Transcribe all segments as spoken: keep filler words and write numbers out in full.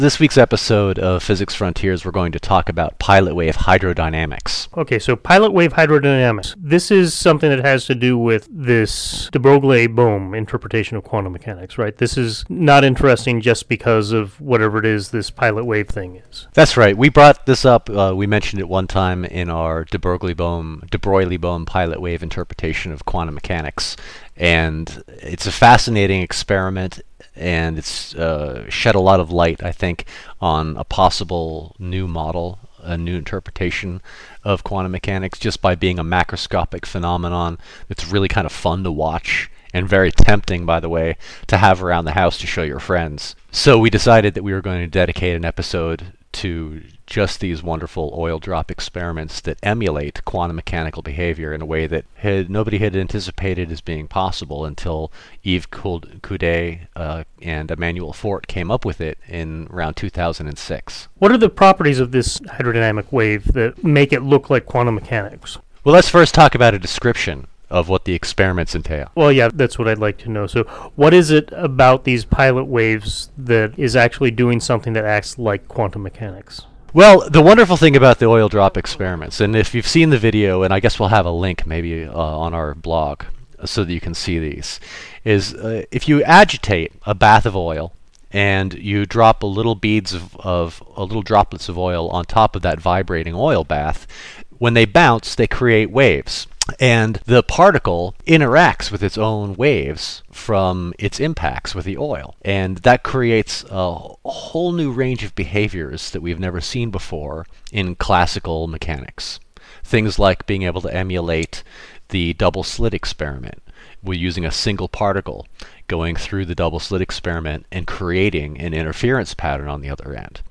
This week's episode of Physics Frontiers, we're going to talk about pilot wave hydrodynamics. Okay, so pilot wave hydrodynamics. This is something that has to do with this de Broglie-Bohm interpretation of quantum mechanics, right? This is not interesting just because of whatever it is this pilot wave thing is. That's right. We brought this up, uh, we mentioned it one time in our de Broglie-Bohm, de Broglie-Bohm pilot wave interpretation of quantum mechanics. And it's a fascinating experiment, and it's uh, shed a lot of light, I think, on a possible new model, a new interpretation of quantum mechanics, just by being a macroscopic phenomenon that's really kind of fun to watch, and very tempting, by the way, to have around the house to show your friends. So we decided that we were going to dedicate an episode to just these wonderful oil drop experiments that emulate quantum mechanical behavior in a way that had, nobody had anticipated as being possible until Yves Coudet uh, and Emmanuel Fort came up with it in around two thousand six. What are the properties of this hydrodynamic wave that make it look like quantum mechanics? Well, let's first talk about a description of what the experiments entail. Well, yeah, that's what I'd like to know. So what is it about these pilot waves that is actually doing something that acts like quantum mechanics? Well, the wonderful thing about the oil drop experiments, and if you've seen the video, and I guess we'll have a link maybe uh, on our blog so that you can see these, is uh, if you agitate a bath of oil and you drop a little beads of, of a little droplets of oil on top of that vibrating oil bath, when they bounce, they create waves. And the particle interacts with its own waves from its impacts with the oil. And that creates a whole new range of behaviors that we've never seen before in classical mechanics. Things like being able to emulate the double slit experiment. We're using a single particle going through the double slit experiment and creating an interference pattern on the other end.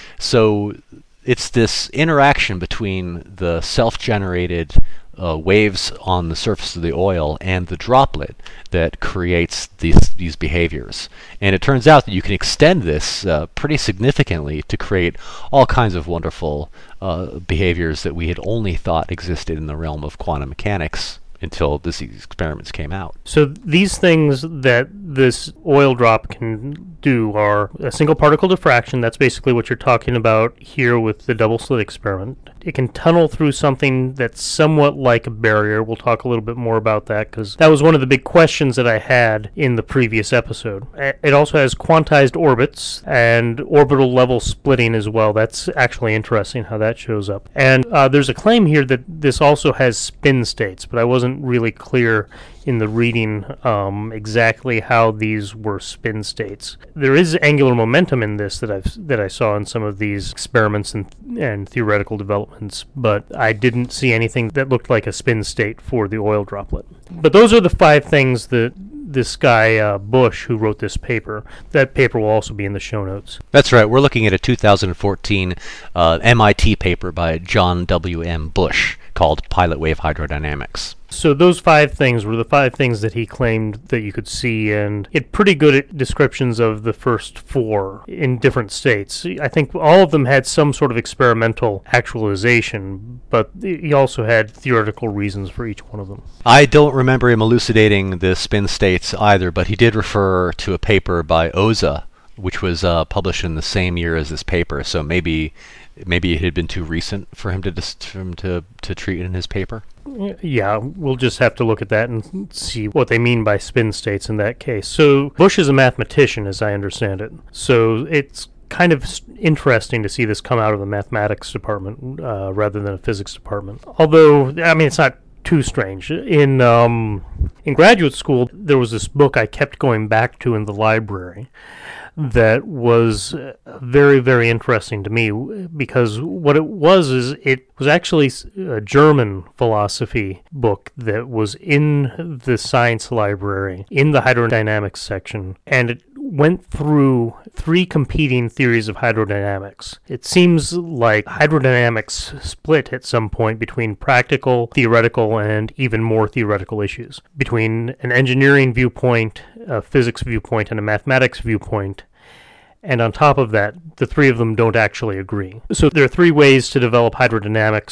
So it's this interaction between the self-generated Uh, waves on the surface of the oil and the droplet that creates these these behaviors. And it turns out that you can extend this uh, pretty significantly to create all kinds of wonderful uh, behaviors that we had only thought existed in the realm of quantum mechanics until these experiments came out. So these things that this oil drop can do are a single particle diffraction. That's basically what you're talking about here with the double slit experiment. It can tunnel through something that's somewhat like a barrier. We'll talk a little bit more about that because that was one of the big questions that I had in the previous episode. It also has quantized orbits and orbital level splitting as well. That's actually interesting how that shows up. And uh, there's a claim here that this also has spin states, but I wasn't really clear in the reading um, exactly how these were spin states. There is angular momentum in this that I've that I saw in some of these experiments and and theoretical developments, but I didn't see anything that looked like a spin state for the oil droplet. But those are the five things that this guy uh, Bush, who wrote this paper, that paper will also be in the show notes. That's right. We're looking at a two thousand fourteen uh, M I T paper by John W M Bush called Pilot Wave Hydrodynamics. So those five things were the five things that he claimed that you could see, and it pretty good descriptions of the first four in different states. I think all of them had some sort of experimental actualization, but he also had theoretical reasons for each one of them. I don't remember him elucidating the spin states either, but he did refer to a paper by Oza, which was uh, published in the same year as this paper, so maybe maybe it had been too recent for him to dis- for him to, to treat in his paper. Yeah, we'll just have to look at that and see what they mean by spin states in that case. So Bush is a mathematician, as I understand it. So it's kind of interesting to see this come out of the mathematics department uh, rather than a physics department. Although, I mean, it's not too strange. In um, in graduate school, there was this book I kept going back to in the library that was very, very interesting to me, because what it was is it was actually a German philosophy book that was in the science library, in the hydrodynamics section, and it went through three competing theories of hydrodynamics. It seems like hydrodynamics split at some point between practical, theoretical, and even more theoretical issues. Between an engineering viewpoint, a physics viewpoint, and a mathematics viewpoint. And on top of that, the three of them don't actually agree. So there are three ways to develop hydrodynamics,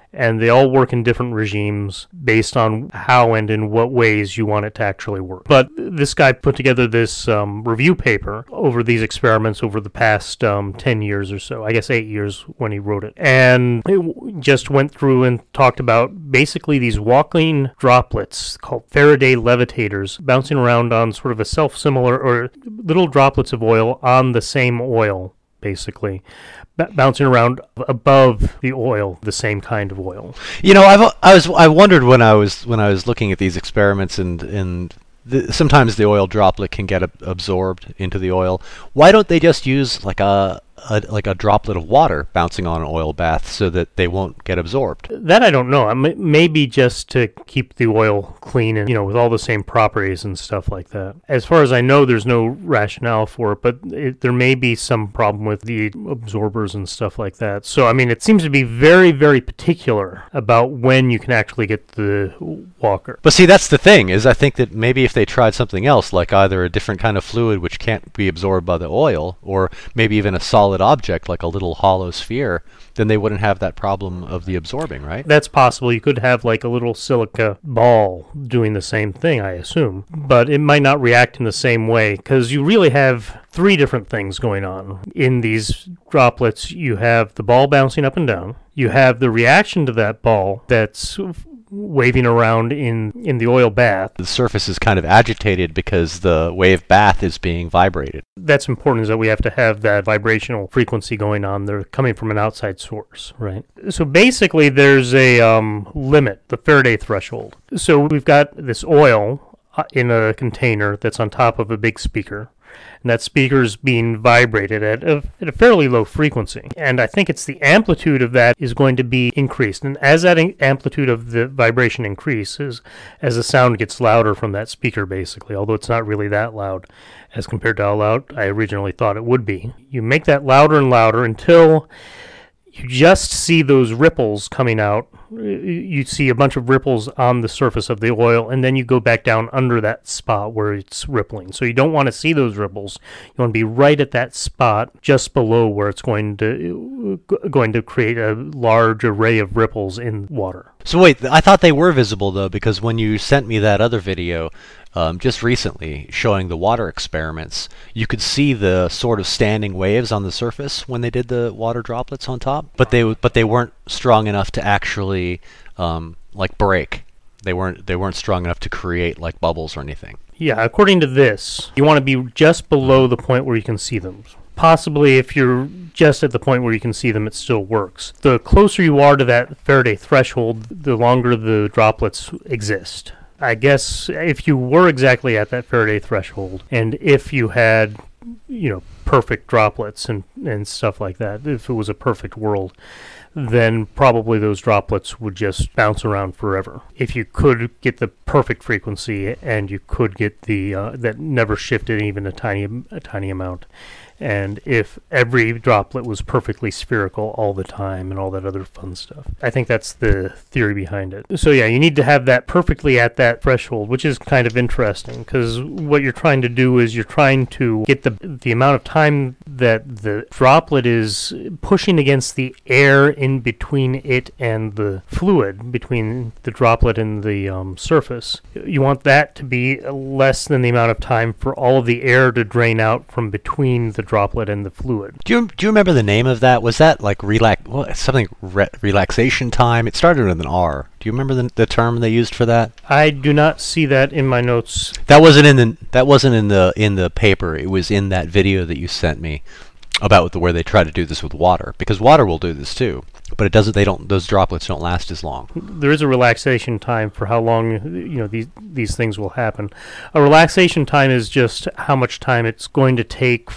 and they all work in different regimes based on how and in what ways you want it to actually work. But this guy put together this um, review paper over these experiments over the past um, ten years or so, I guess eight years when he wrote it, and it just went through and talked about basically these walking droplets called Faraday levitators bouncing around on sort of a self-similar or little droplets of oil on the same oil, basically, b- bouncing around above the oil, the same kind of oil. You know, I've I was I wondered when I was when I was looking at these experiments, and and the, sometimes the oil droplet can get ab- absorbed into the oil. Why don't they just use like a A, like a droplet of water bouncing on an oil bath so that they won't get absorbed? That I don't know. I m- maybe just to keep the oil clean and, you know, with all the same properties and stuff like that. As far as I know, there's no rationale for it, but it, there may be some problem with the absorbers and stuff like that. So, I mean, it seems to be very, very particular about when you can actually get the walker. But see, that's the thing, is I think that maybe if they tried something else, like either a different kind of fluid which can't be absorbed by the oil, or maybe even a solid object like a little hollow sphere, then they wouldn't have that problem of the absorbing, right? That's possible. You could have like a little silica ball doing the same thing, I assume, but it might not react in the same way, because you really have three different things going on. In these droplets, you have the ball bouncing up and down, you have the reaction to that ball that's waving around in, in the oil bath. The surface is kind of agitated because the wave bath is being vibrated. That's important, is that we have to have that vibrational frequency going on. They're coming from an outside source, right? So basically there's a um, limit, the Faraday threshold. So we've got this oil in a container that's on top of a big speaker, and that speaker's being vibrated at a, at a fairly low frequency. And I think it's the amplitude of that is going to be increased. And as that in- amplitude of the vibration increases, as the sound gets louder from that speaker, basically, although it's not really that loud as compared to how loud I originally thought it would be, you make that louder and louder until you just see those ripples coming out. You see a bunch of ripples on the surface of the oil, and then you go back down under that spot where it's rippling. So you don't want to see those ripples. You want to be right at that spot just below where it's going to going to create a large array of ripples in water. So wait, I thought they were visible though, because when you sent me that other video um, just recently showing the water experiments, you could see the sort of standing waves on the surface when they did the water droplets on top, but they but they weren't strong enough to actually um, like break. They weren't they weren't strong enough to create like bubbles or anything. Yeah, according to this, you want to be just below the point where you can see them. Possibly if you're just at the point where you can see them, it still works. The closer you are to that Faraday threshold, the longer the droplets exist. I guess if you were exactly at that Faraday threshold, and if you had, you know, perfect droplets and, and stuff like that, if it was a perfect world, then probably those droplets would just bounce around forever. If you could get the perfect frequency and you could get the uh, that never shifted even a tiny a tiny amount, and if every droplet was perfectly spherical all the time and all that other fun stuff. I think that's the theory behind it. So yeah, you need to have that perfectly at that threshold, which is kind of interesting, because what you're trying to do is you're trying to get the the amount of time that the droplet is pushing against the air in between it and the fluid, between the droplet and the um, surface. You want that to be less than the amount of time for all of the air to drain out from between the droplet and the fluid. Do you do you remember the name of that? Was that like relax what, something re- relaxation time? It started with an R. Do you remember the the term they used for that? I do not see that in my notes. That wasn't in the that wasn't in the in the paper. It was in that video that you sent me about the, where they try to do this with water, because water will do this too, but it doesn't. They don't. Those droplets don't last as long. There is a relaxation time for how long, you know, these these things will happen. A relaxation time is just how much time it's going to take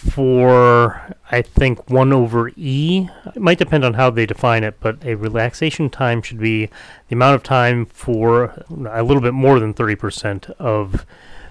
for, I think, one over E. It might depend on how they define it, but a relaxation time should be the amount of time for a little bit more than thirty percent of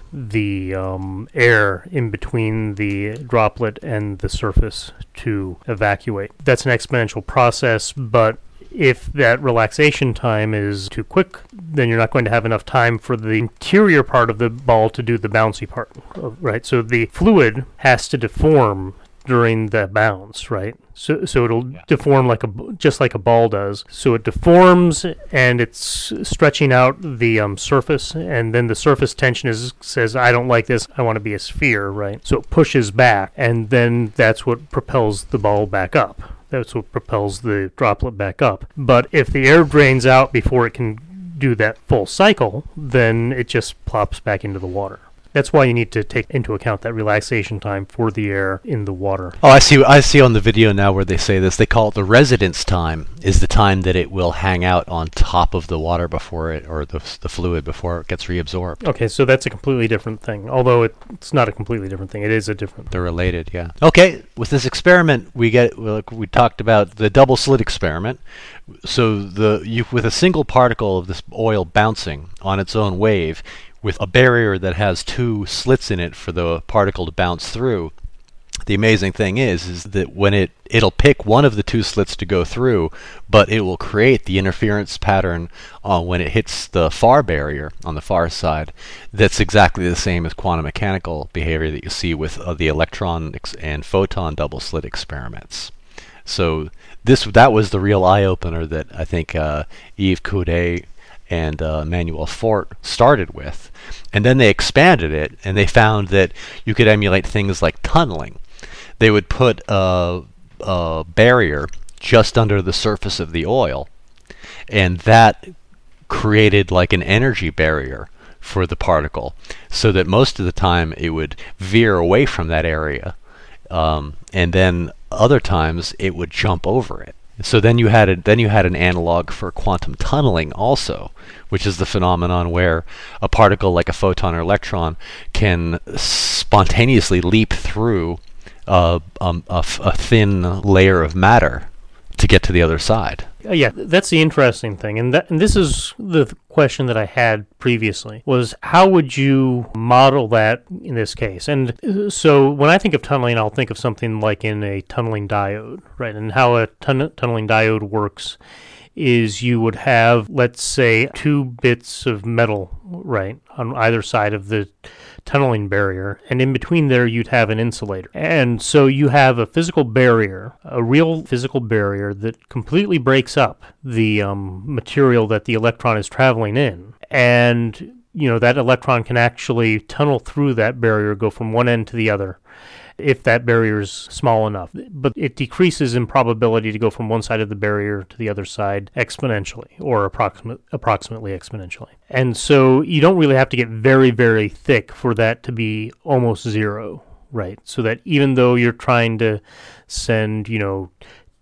the um, air in between the droplet and the surface to evacuate. That's an exponential process, but if that relaxation time is too quick, then you're not going to have enough time for the interior part of the ball to do the bouncy part, right? So the fluid has to deform during the bounce, right? So so it'll yeah. deform like a just like a ball does. So it deforms and it's stretching out the um, surface, and then the surface tension is says, I don't like this, I want to be a sphere, right? So it pushes back, and then that's what propels the ball back up. That's what propels the droplet back up. But if the air drains out before it can do that full cycle, then it just plops back into the water. That's why you need to take into account that relaxation time for the air in the water. Oh, I see. I see on the video now where they say this. They call it the residence time. Is the time that it will hang out on top of the water before it, or the the fluid before it gets reabsorbed. Okay, so that's a completely different thing. Although it, it's not a completely different thing. It is a different. They're related, yeah. Okay, with this experiment, we get like we talked about the double slit experiment. So the you with a single particle of this oil bouncing on its own wave, with a barrier that has two slits in it for the particle to bounce through, the amazing thing is is that when it it'll pick one of the two slits to go through, but it will create the interference pattern uh, when it hits the far barrier on the far side that's exactly the same as quantum mechanical behavior that you see with uh, the electron ex- and photon double slit experiments. So this that was the real eye-opener that I think uh, Yves Coudet and uh, Emmanuel Fort started with. And then they expanded it, and they found that you could emulate things like tunneling. They would put a, a barrier just under the surface of the oil, and that created like an energy barrier for the particle, so that most of the time it would veer away from that area, um, and then other times it would jump over it. So then you had a, then you had an analog for quantum tunneling also, which is the phenomenon where a particle like a photon or electron can spontaneously leap through uh, um, a, f- a thin layer of matter to get to the other side. Uh, yeah, that's the interesting thing, and that and this is the th- question that I had previously, was how would you model that in this case? And uh, so when I think of tunneling, I'll think of something like in a tunneling diode, right? And how a tun- tunneling diode works is you would have, let's say, two bits of metal, right, on either side of the tunneling barrier, and in between there you'd have an insulator. And so you have a physical barrier, a real physical barrier that completely breaks up the um, material that the electron is traveling in. And, you know, that electron can actually tunnel through that barrier, go from one end to the other, if that barrier is small enough. But it decreases in probability to go from one side of the barrier to the other side exponentially, or approximate, approximately exponentially. And so you don't really have to get very, very thick for that to be almost zero, right? So that even though you're trying to send, you know,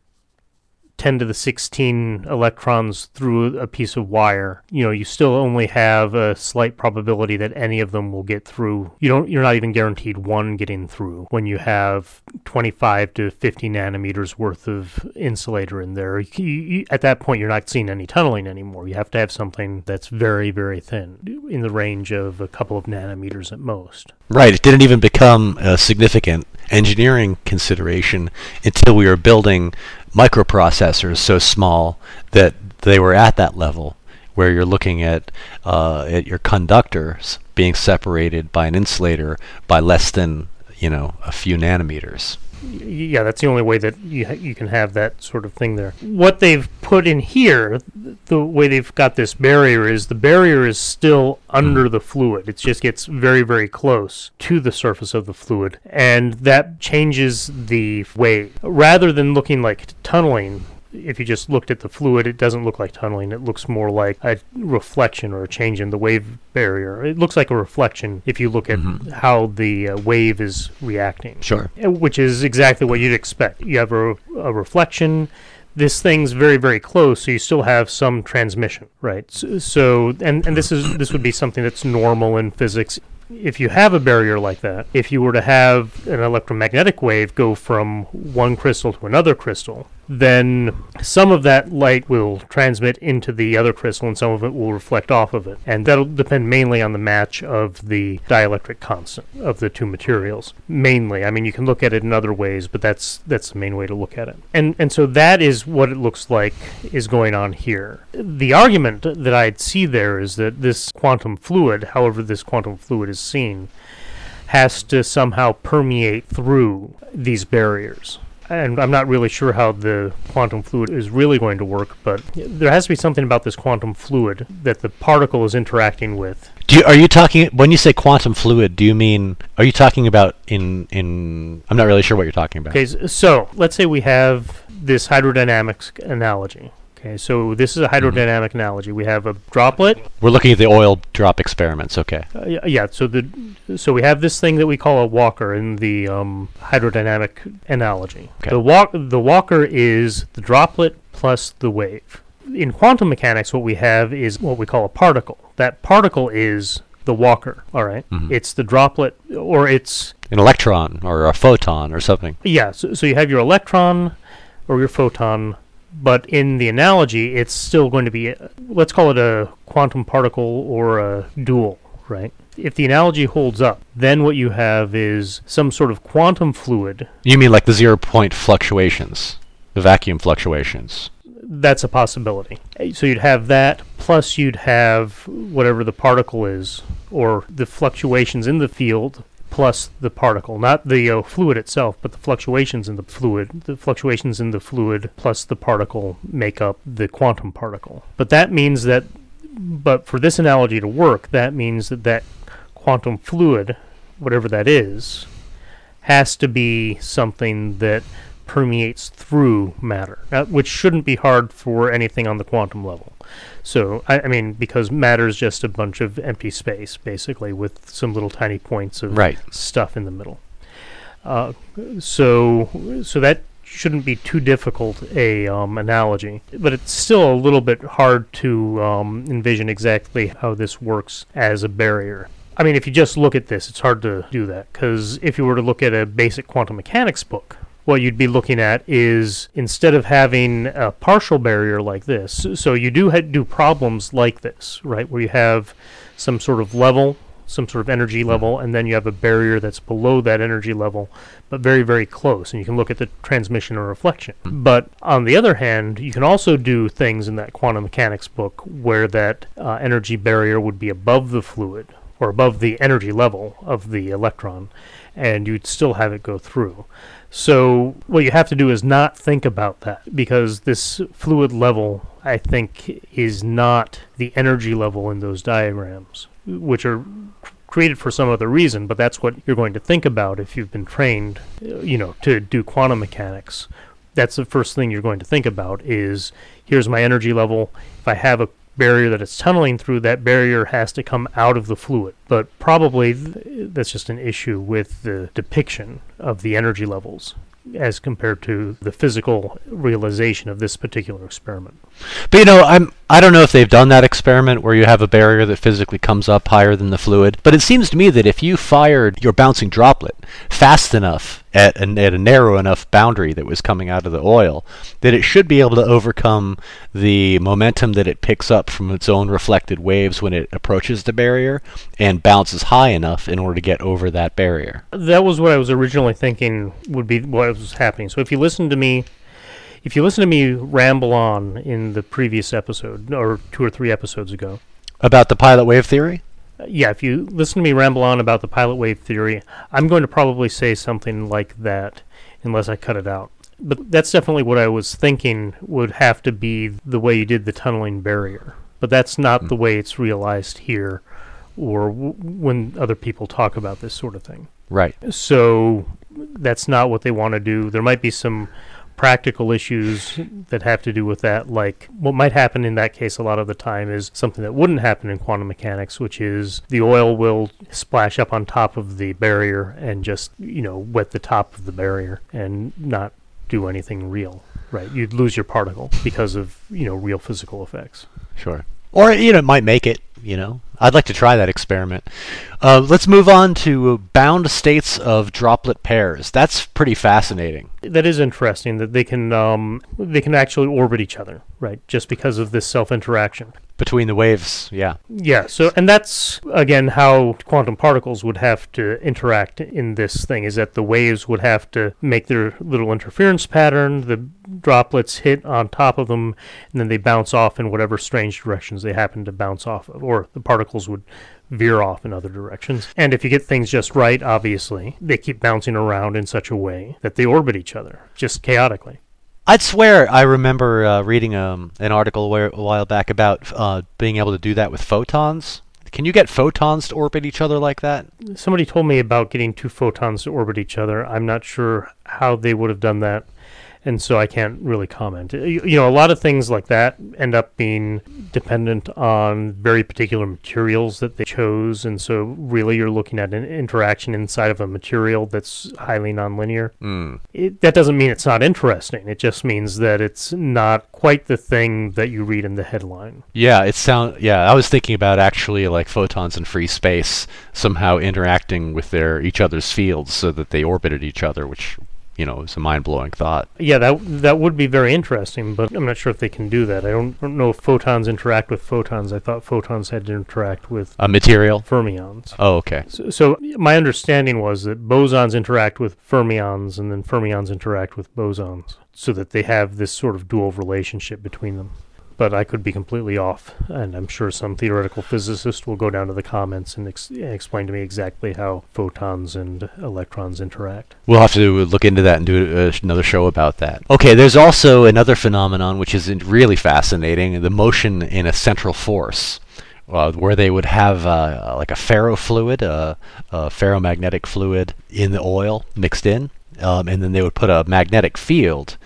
ten to the sixteen electrons through a piece of wire, you know, you still only have a slight probability that any of them will get through. You don't, you're not even guaranteed one getting through when you have twenty-five to fifty nanometers worth of insulator in there. You, you, at that point, you're not seeing any tunneling anymore. You have to have something that's very, very thin, in the range of a couple of nanometers at most. Right. It didn't even become a significant engineering consideration until we were building microprocessors so small that they were at that level, where you're looking at uh, at your conductors being separated by an insulator by less than, you know, a few nanometers. Yeah, that's the only way that you ha- you can have that sort of thing there. What they've put in here, the way they've got this barrier, is the barrier is still under the fluid. It just gets very, very close to the surface of the fluid, and that changes the wave. Rather than looking like tunneling, if you just looked at the fluid, it doesn't look like tunneling. It looks more like a reflection or a change in the wave barrier. It looks like a reflection if you look at mm-hmm. how the uh, wave is reacting. Sure. Which is exactly what you'd expect. You have a, a reflection. This thing's very, very close, so you still have some transmission, right? So, so and, and this is this would be something that's normal in physics. If you have a barrier like that, if you were to have an electromagnetic wave go from one crystal to another crystal, then some of that light will transmit into the other crystal and some of it will reflect off of it. And that'll depend mainly on the match of the dielectric constant of the two materials. Mainly. I mean, you can look at it in other ways, but that's that's the main way to look at it. And and so that is what it looks like is going on here. The argument that I'd see there is that this quantum fluid, however this quantum fluid is seen, has to somehow permeate through these barriers. And I'm not really sure how the quantum fluid is really going to work, but there has to be something about this quantum fluid that the particle is interacting with. Do you, are you talking, when you say quantum fluid, do you mean, are you talking about in, in, I'm not really sure what you're talking about. Okay, so let's say we have this hydrodynamics analogy. Okay, so this is a hydrodynamic mm-hmm. analogy. We have a droplet. We're looking at the oil drop experiments, okay. Uh, yeah, so the so we have this thing that we call a walker in the um, hydrodynamic analogy. Okay. The walk the walker is the droplet plus the wave. In quantum mechanics, what we have is what we call a particle. That particle is the walker, all right? Mm-hmm. It's the droplet, or it's... an electron, or a photon, or something. Yeah, so, so you have your electron, or your photon, but in the analogy, it's still going to be, a, let's call it a quantum particle or a dual, right? If the analogy holds up, then what you have is some sort of quantum fluid. You mean like the zero-point fluctuations, the vacuum fluctuations? That's a possibility. So you'd have that, plus you'd have whatever the particle is, or the fluctuations in the field, plus the particle, not the uh, fluid itself, but the fluctuations in the fluid. The fluctuations in the fluid plus the particle make up the quantum particle. But that means that, but for this analogy to work, that means that that quantum fluid, whatever that is, has to be something that permeates through matter, uh, which shouldn't be hard for anything on the quantum level. So, I, I mean, because matter is just a bunch of empty space, basically, with some little tiny points of right. stuff in the middle. Uh, so, so that shouldn't be too difficult a um, analogy, but it's still a little bit hard to um, envision exactly how this works as a barrier. I mean, if you just look at this, it's hard to do that, because if you were to look at a basic quantum mechanics book, what you'd be looking at is, instead of having a partial barrier like this, so you do ha- do problems like this, right, where you have some sort of level, some sort of energy level, and then you have a barrier that's below that energy level, but very, very close, and you can look at the transmission or reflection. But on the other hand, you can also do things in that quantum mechanics book where that uh, energy barrier would be above the fluid, or above the energy level of the electron, and you'd still have it go through. So what you have to do is not think about that, because this fluid level, I think, is not the energy level in those diagrams, which are created for some other reason, but that's what you're going to think about if you've been trained, you know, to do quantum mechanics. That's the first thing you're going to think about is, here's my energy level. If I have a barrier that it's tunneling through, that barrier has to come out of the fluid. But probably th- that's just an issue with the depiction of the energy levels as compared to the physical realization of this particular experiment. But you know, I'm I don't know if they've done that experiment where you have a barrier that physically comes up higher than the fluid, but it seems to me that if you fired your bouncing droplet fast enough at a, at a narrow enough boundary that was coming out of the oil, that it should be able to overcome the momentum that it picks up from its own reflected waves when it approaches the barrier and bounces high enough in order to get over that barrier. That was what I was originally thinking would be what was happening. So if you listen to me If you listen to me ramble on in the previous episode, or two or three episodes ago. About the pilot wave theory? Uh, yeah, if you listen to me ramble on about the pilot wave theory, I'm going to probably say something like that, unless I cut it out. But that's definitely what I was thinking would have to be the way you did the tunneling barrier. But that's not mm. the way it's realized here, or w- when other people talk about this sort of thing. Right. So that's not what they want to do. There might be some practical issues that have to do with that, like what might happen in that case a lot of the time is something that wouldn't happen in quantum mechanics, which is the oil will splash up on top of the barrier and just, you know, wet the top of the barrier and not do anything real, right? You'd lose your particle because of, you know, real physical effects. Sure. Or, you know, it might make it, you know. I'd like to try that experiment. Uh, let's move on to bound states of droplet pairs. That's pretty fascinating. That is interesting, that they can um, they can actually orbit each other, right, just because of this self-interaction. Between the waves, yeah. Yeah, so, and that's, again, how quantum particles would have to interact in this thing, is that the waves would have to make their little interference pattern, the droplets hit on top of them, and then they bounce off in whatever strange directions they happen to bounce off of, or the particles would veer off in other directions. And if you get things just right, obviously, they keep bouncing around in such a way that they orbit each other, just chaotically. I'd swear I remember uh, reading um, an article where, a while back about uh, being able to do that with photons. Can you get photons to orbit each other like that? Somebody told me about getting two photons to orbit each other. I'm not sure how they would have done that, and so I can't really comment. You, you know, a lot of things like that end up being dependent on very particular materials that they chose, and so really you're looking at an interaction inside of a material that's highly nonlinear. Mm. It, that doesn't mean it's not interesting. It just means that it's not quite the thing that you read in the headline. Yeah, it sound. Yeah, I was thinking about actually like photons in free space somehow interacting with their each other's fields so that they orbited each other, which, you know, is a mind-blowing thought. Yeah, that that would be very interesting, but I'm not sure if they can do that. I don't, don't know if photons interact with photons. I thought photons had to interact with A material? fermions. Oh, okay. So, so my understanding was that bosons interact with fermions, and then fermions interact with bosons, so that they have this sort of dual relationship between them. But I could be completely off, and I'm sure some theoretical physicist will go down to the comments and ex- explain to me exactly how photons and electrons interact. We'll have to look into that and do uh, another show about that. Okay, there's also another phenomenon which is really fascinating, the motion in a central force, uh, where they would have uh, like a ferrofluid, uh, a ferromagnetic fluid in the oil mixed in, um, and then they would put a magnetic field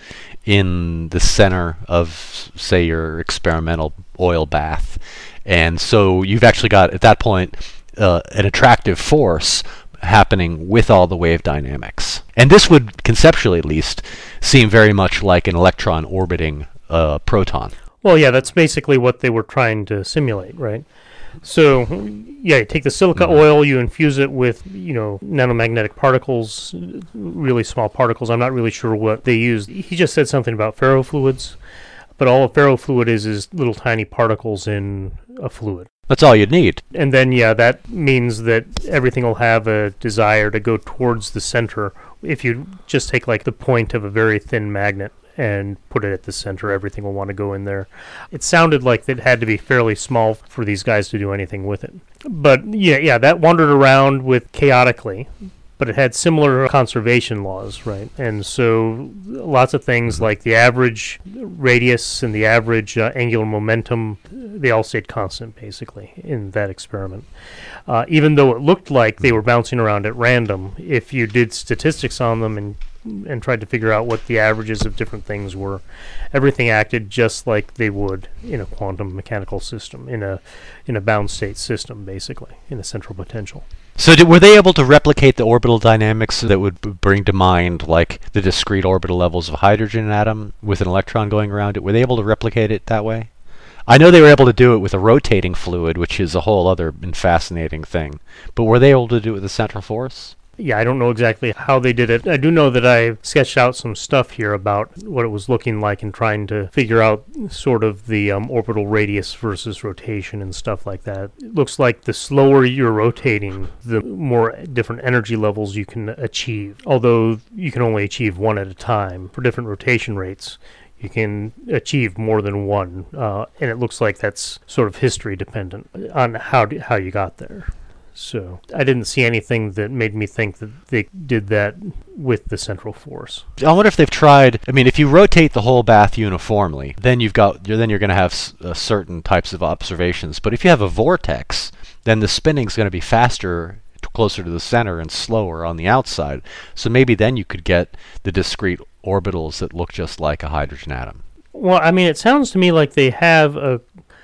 in the center of, say, your experimental oil bath. And so you've actually got, at that point, uh, an attractive force happening with all the wave dynamics. And this would, conceptually at least, seem very much like an electron orbiting a proton. Well, yeah, that's basically what they were trying to simulate, right? So, yeah, you take the silica Mm-hmm. oil, you infuse it with, you know, nanomagnetic particles, really small particles. I'm not really sure what they used. He just said something about ferrofluids, but all a ferrofluid is is little tiny particles in a fluid. That's all you'd need. And then, yeah, that means that everything will have a desire to go towards the center. If you just take, like, the point of a very thin magnet and put it at the center, everything will want to go in there. It sounded like it had to be fairly small for these guys to do anything with it. But, yeah, yeah, that wandered around with chaotically, but it had similar conservation laws, right? And so lots of things like the average radius and the average uh, angular momentum, they all stayed constant, basically, in that experiment. Uh, even though it looked like they were bouncing around at random, if you did statistics on them and and tried to figure out what the averages of different things were, everything acted just like they would in a quantum mechanical system, in a in a bound state system, basically, in a central potential. So did, were they able to replicate the orbital dynamics that would b- bring to mind, like, the discrete orbital levels of a hydrogen atom with an electron going around it? Were they able to replicate it that way? I know they were able to do it with a rotating fluid, which is a whole other and fascinating thing. But were they able to do it with a central force? Yeah, I don't know exactly how they did it. I do know that I sketched out some stuff here about what it was looking like and trying to figure out sort of the um, orbital radius versus rotation and stuff like that. It looks like the slower you're rotating, the more different energy levels you can achieve, although you can only achieve one at a time. For different rotation rates, you can achieve more than one, uh, and it looks like that's sort of history dependent on how do, how you got there. So I didn't see anything that made me think that they did that with the central force. I wonder if they've tried. I mean, if you rotate the whole bath uniformly, then you've got you're, then you're going to have s- uh, certain types of observations. But if you have a vortex, then the spinning's going to be faster, t- closer to the center, and slower on the outside. So maybe then you could get the discrete orbitals that look just like a hydrogen atom. Well, I mean, it sounds to me like they have a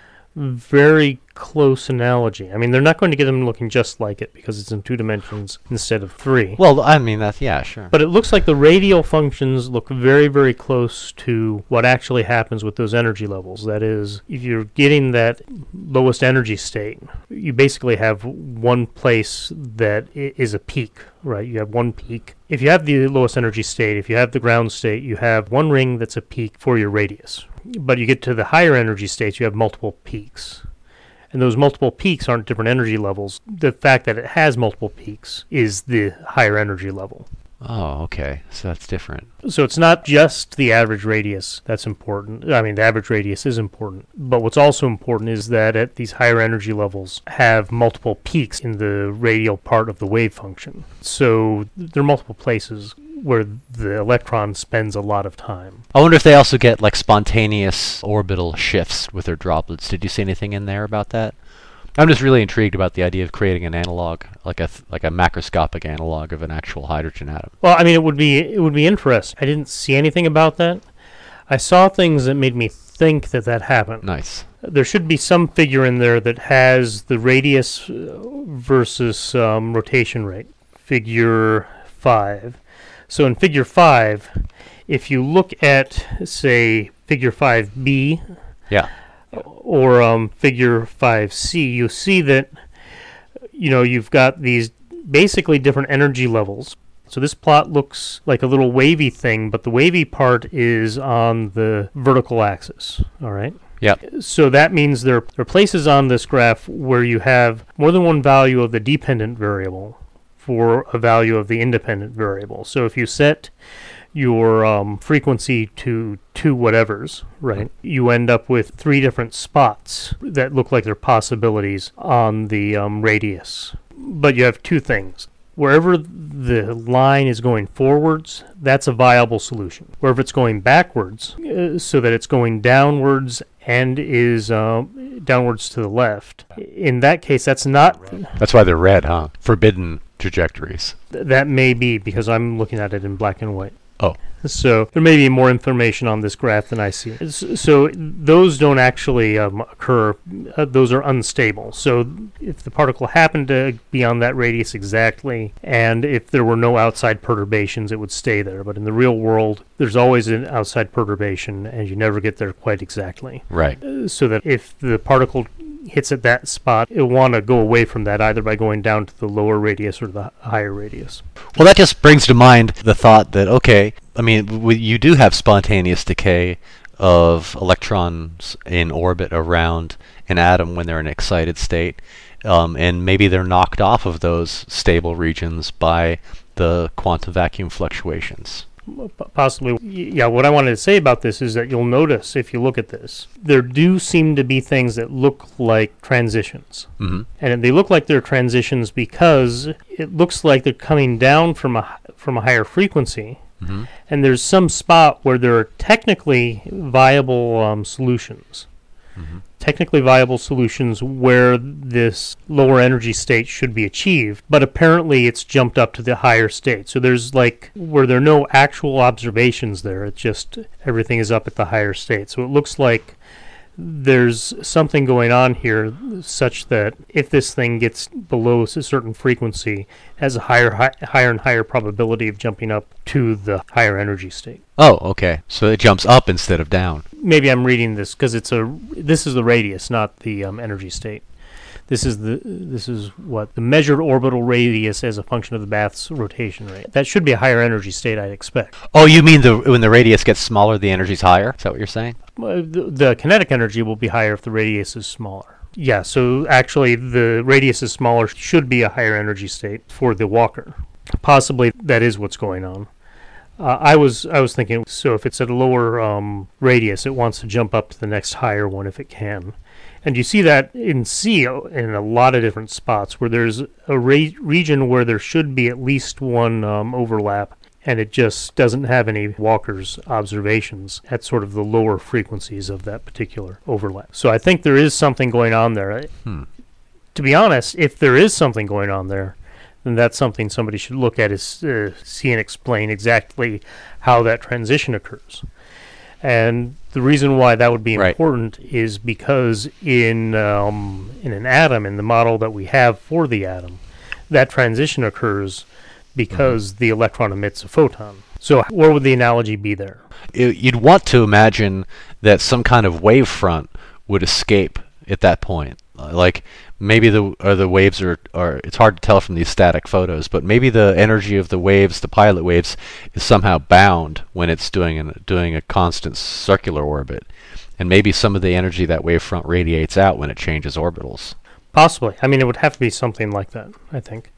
very close analogy. I mean, they're not going to get them looking just like it because it's in two dimensions instead of three. Well, I mean, that's, yeah, sure. But it looks like the radial functions look very, very close to what actually happens with those energy levels. That is, if you're getting that lowest energy state, you basically have one place that i- is a peak, right? You have one peak. If you have the lowest energy state, if you have the ground state, you have one ring that's a peak for your radius. but you get to the higher energy states, you have multiple peaks. And those multiple peaks aren't different energy levels. The fact that it has multiple peaks is the higher energy level. Oh, okay. So that's different. So it's not just the average radius that's important. I mean, the average radius is important. But what's also important is that at these higher energy levels have multiple peaks in the radial part of the wave function. So there are multiple places where the electron spends a lot of time. I wonder if they also get like spontaneous orbital shifts with their droplets. Did you see anything in there about that? I'm just really intrigued about the idea of creating an analog, like a th- like a macroscopic analog of an actual hydrogen atom. Well, I mean, it would be it would be interesting. I didn't see anything about that. I saw things that made me think that that happened. Nice. There should be some figure in there that has the radius versus um, rotation rate. Figure five. So in figure five, if you look at, say, figure five B, yeah, or um, figure five C, you'll see that, you know, you've got these basically different energy levels. So this plot looks like a little wavy thing, but the wavy part is on the vertical axis, all right? Yeah. So that means there are places on this graph where you have more than one value of the dependent variable for a value of the independent variable. So if you set your um, frequency to two whatevers, right, you end up with three different spots that look like they're possibilities on the um, radius. But you have two things. Wherever the line is going forwards, that's a viable solution. Wherever it's going backwards, uh, so that it's going downwards and is uh, downwards to the left, in that case, that's not... That's why they're red, huh? Forbidden trajectories. Th- that may be, because I'm looking at it in black and white. Oh. So there may be more information on this graph than I see. S- So those don't actually um, occur. Uh, those are unstable. So if the particle happened to be on that radius exactly, and if there were no outside perturbations, it would stay there. But in the real world, there's always an outside perturbation, and you never get there quite exactly. Right. Uh, so that if the particle hits at that spot, it'll want to go away from that either by going down to the lower radius or the higher radius. Well, that just brings to mind the thought that, okay, I mean, w- you do have spontaneous decay of electrons in orbit around an atom when they're in an excited state, um, and maybe they're knocked off of those stable regions by the quantum vacuum fluctuations. Possibly. Yeah, what I wanted to say about this is that you'll notice, if you look at this, there do seem to be things that look like transitions. Mm-hmm. And they look like they're transitions because it looks like they're coming down from a, from a higher frequency. Mm-hmm. And there's some spot where there are technically viable um, solutions. Mm-hmm. Technically viable solutions where this lower energy state should be achieved, but apparently it's jumped up to the higher state. So there's like, where there are no actual observations there, it's just everything is up at the higher state. So it looks like there's something going on here such that if this thing gets below a certain frequency, it has a higher, hi- higher and higher probability of jumping up to the higher energy state. Oh, okay. So it jumps up instead of down. Maybe I'm reading this because it's a. This is the radius, not the um, energy state. This is the. This is what the measured orbital radius as a function of the bath's rotation rate. That should be a higher energy state, I'd expect. Oh, you mean the when the radius gets smaller, the energy's higher? Is that what you're saying? Uh, the, the kinetic energy will be higher if the radius is smaller. Yeah. So actually, the radius is smaller should be a higher energy state for the Walker. Possibly that is what's going on. Uh, I was I was thinking, so if it's at a lower um, radius, it wants to jump up to the next higher one if it can. And you see that in C in a lot of different spots where there's a re- region where there should be at least one um, overlap, and it just doesn't have any Walker's observations at sort of the lower frequencies of that particular overlap. So I think there is something going on there. Hmm. To be honest, if there is something going on there, then that's something somebody should look at, is uh, see and explain exactly how that transition occurs. And the reason why that would be Right. important is because in um, in an atom, in the model that we have for the atom, that transition occurs because mm-hmm. the electron emits a photon. So where would the analogy be there? It, you'd want to imagine that some kind of wave front would escape at that point. Uh, like maybe the or the waves are, are it's hard to tell from these static photos, but maybe the energy of the waves, the pilot waves, is somehow bound when it's doing an, doing a constant circular orbit, And maybe some of the energy that wavefront radiates out when it changes orbitals. Possibly. I mean, it would have to be something like that, I think.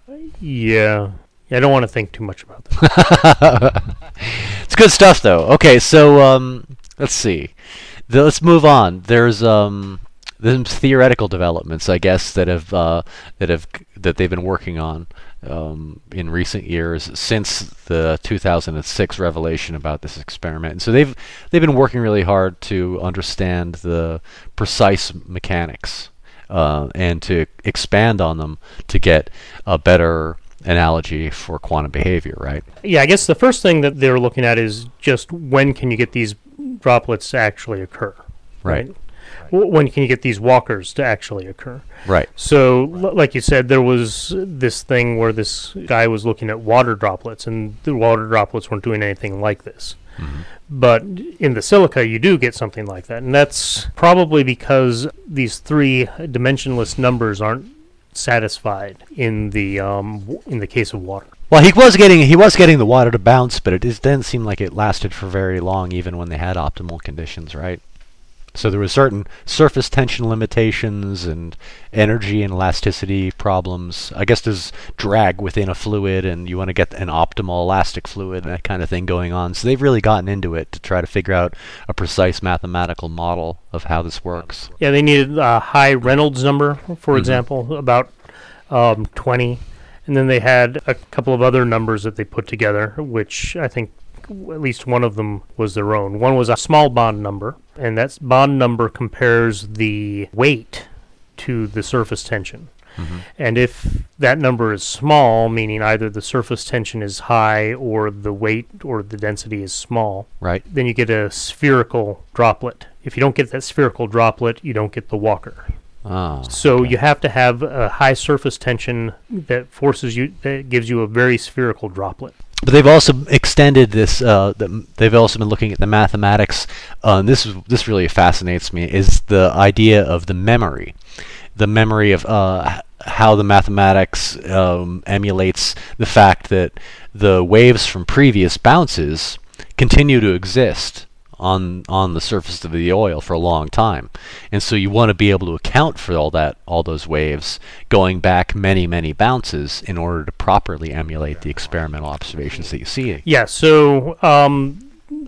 Yeah. Yeah, I don't want to think too much about that. It's good stuff, though. Okay, so um, let's see. The, let's move on. There's um, there's theoretical developments, I guess, that have uh, that have that they've been working on um, in recent years since the two thousand six revelation about this experiment. And so they've they've been working really hard to understand the precise mechanics uh, and to expand on them to get a better analogy for quantum behavior, right? Yeah, I guess the first thing that they're looking at is just when can you get these droplets to actually occur, Right. right? W- When can you get these walkers to actually occur? Right. So, l- like you said, there was this thing where this guy was looking at water droplets, and the water droplets weren't doing anything like this. Mhm. But in the silica, you do get something like that, and that's probably because these three dimensionless numbers aren't satisfied in the um, w- in the case of water. Well, he was getting he was getting the water to bounce, but it just didn't seem like it lasted for very long, even when they had optimal conditions, right? So there were certain surface tension limitations and energy and elasticity problems. I guess there's drag within a fluid, and you want to get an optimal elastic fluid and that kind of thing going on. So they've really gotten into it to try to figure out a precise mathematical model of how this works. Yeah, they needed a high Reynolds number, for Mhm. example, about um, twenty. And then they had a couple of other numbers that they put together, which I think w- at least one of them was their own. One was a small bond number, and that bond number compares the weight to the surface tension. Mhm. And if that number is small, meaning either the surface tension is high or the weight or the density is small, Right? then you get a spherical droplet. If you don't get that spherical droplet, you don't get the walker. Ah, So okay. you have to have a high surface tension that forces you, that gives you a very spherical droplet. But they've also extended this. Uh, the, they've also been looking at the mathematics. Uh, and this is, this really fascinates me. Is the idea of the memory, the memory of uh, h- how the mathematics um, emulates the fact that the waves from previous bounces continue to exist on on the surface of the oil for a long time, and so you want to be able to account for all that, all those waves going back many, many bounces in order to properly emulate the experimental observations that you see. Yeah, so um,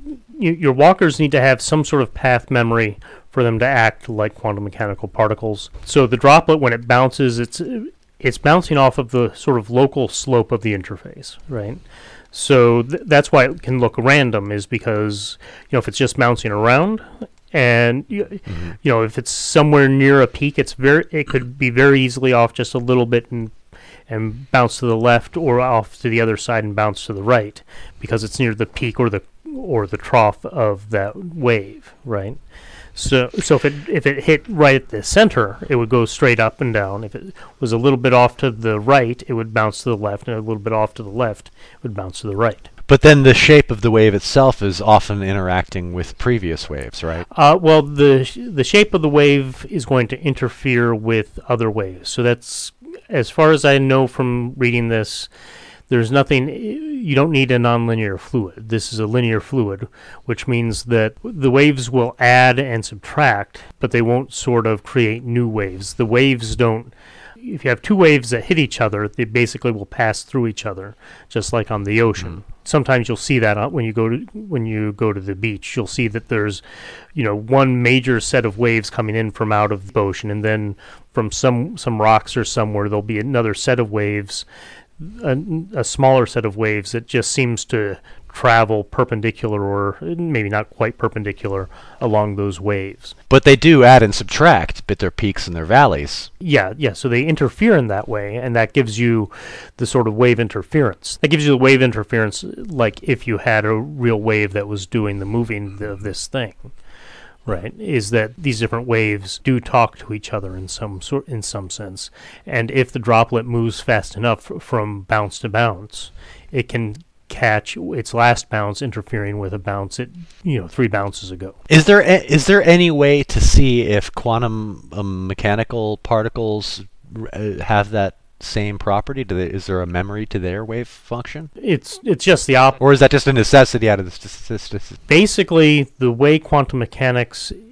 y- your walkers need to have some sort of path memory for them to act like quantum mechanical particles. So the droplet, when it bounces, it's it's bouncing off of the sort of local slope of the interface, right? So th- that's why it can look random, is because, you know, if it's just bouncing around, and you, Mhm. you know, if it's somewhere near a peak, it's very it could be very easily off just a little bit and and bounce to the left, or off to the other side and bounce to the right, because it's near the peak or the or the trough of that wave, right? So, so if it if it hit right at the center, it would go straight up and down. If it was a little bit off to the right, it would bounce to the left, and a little bit off to the left, it would bounce to the right. But then the shape of the wave itself is often interacting with previous waves, right? Uh, well, the sh- the shape of the wave is going to interfere with other waves. So that's, as far as I know from reading this, there's nothing. You don't need a nonlinear fluid. This is a linear fluid, which means that the waves will add and subtract, but they won't sort of create new waves. The waves don't. If you have two waves that hit each other, they basically will pass through each other, just like on the ocean. Mm. Sometimes you'll see that uh, when you go to when you go to the beach. You'll see that there's, you know, one major set of waves coming in from out of the ocean, and then from some some rocks or somewhere there'll be another set of waves, a, a smaller set of waves that just seems to travel perpendicular, or maybe not quite perpendicular, along those waves. But they do add and subtract, but their peaks and their valleys. Yeah, yeah. So they interfere in that way, and that gives you the sort of wave interference. That gives you the wave interference, like if you had a real wave that was doing the moving of this thing, right? Is that these different waves do talk to each other in some sort, in some sense, and if the droplet moves fast enough f- from bounce to bounce, it can catch its last bounce interfering with a bounce it you know three bounces ago. Is there a, is there any way to see if quantum um, mechanical particles r- uh, have that same property? Do they, is there a memory to their wave function, It's it's just the opposite. or is that just a necessity out of the statistics? Basically, the way quantum mechanics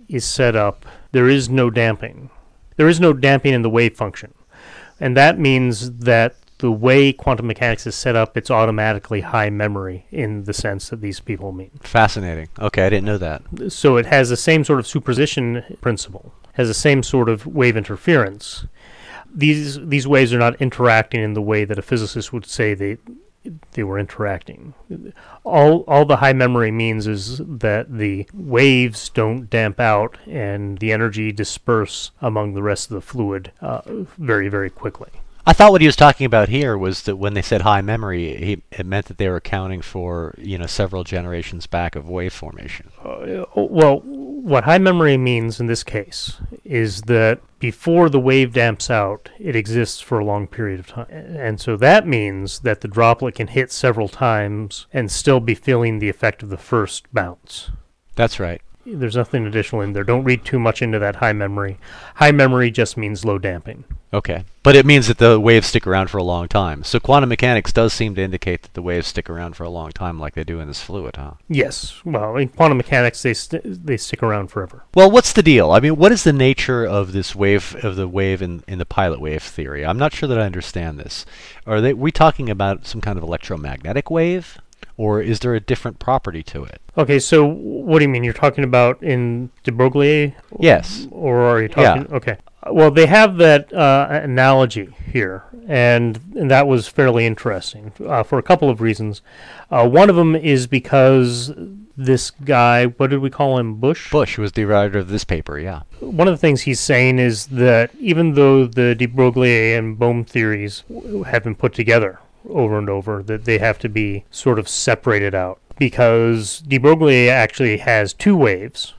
is set up, there is no damping. There is no damping in the wave function. And that means that the way quantum mechanics is set up, it's automatically high memory in the sense that these people mean. Fascinating. Okay, I didn't know that. So it has the same sort of superposition principle, has the same sort of wave interference. These these waves are not interacting in the way that a physicist would say they they were interacting. All all the high memory means is that the waves don't damp out and the energy disperse among the rest of the fluid uh, very, very quickly. I thought what he was talking about here was that when they said high memory, he, it meant that they were accounting for, you know, several generations back of wave formation. Uh, well, what high memory means in this case is that before the wave damps out, it exists for a long period of time. And so that means that the droplet can hit several times and still be feeling the effect of the first bounce. That's right. There's nothing additional in there. Don't read too much into that high memory. High memory just means low damping. Okay. But it means that the waves stick around for a long time. So quantum mechanics does seem to indicate that the waves stick around for a long time like they do in this fluid, huh? Yes. Well, in quantum mechanics, they st- they stick around forever. Well, what's the deal? I mean, what is the nature of this wave, of the wave in, in the pilot wave theory? I'm not sure that I understand this. Are they, we talking about some kind of electromagnetic wave? Or is there a different property to it? Okay, so what do you mean? You're talking about in de Broglie? Yes. Or are you talking... Yeah. Okay. Well, they have that uh, analogy here, and, and that was fairly interesting uh, for a couple of reasons. Uh, one of them is because this guy, what did we call him, Bush? Bush was the writer of this paper, yeah. One of the things he's saying is that even though the de Broglie and Bohm theories w- have been put together over and over, that they have to be sort of separated out, because de Broglie actually has two waves.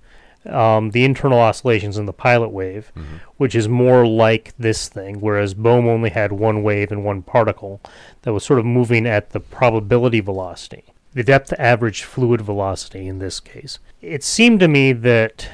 Um, the internal oscillations in the pilot wave, mm-hmm. which is more like this thing, whereas Bohm only had one wave and one particle that was sort of moving at the probability velocity, the depth average fluid velocity in this case. It seemed to me that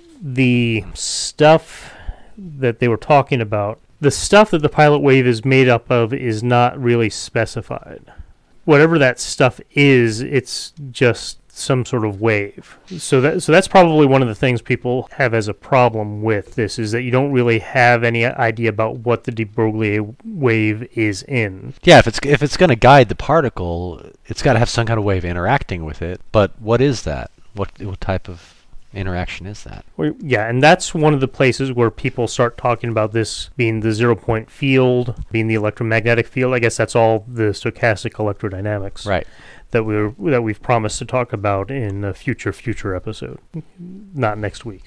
the stuff that they were talking about, the stuff that the pilot wave is made up of is not really specified. Whatever that stuff is, it's just some sort of wave. So that so that's probably one of the things people have as a problem with this, is that you don't really have any idea about what the de Broglie wave is in. Yeah, if it's if it's going to guide the particle, it's got to have some kind of wave interacting with it. But what is that? What what type of interaction is that? Well, yeah, and that's one of the places where people start talking about this being the zero-point field, being the electromagnetic field. I guess that's all the stochastic electrodynamics. Right. That we're that we've promised to talk about in a future future episode, not next week.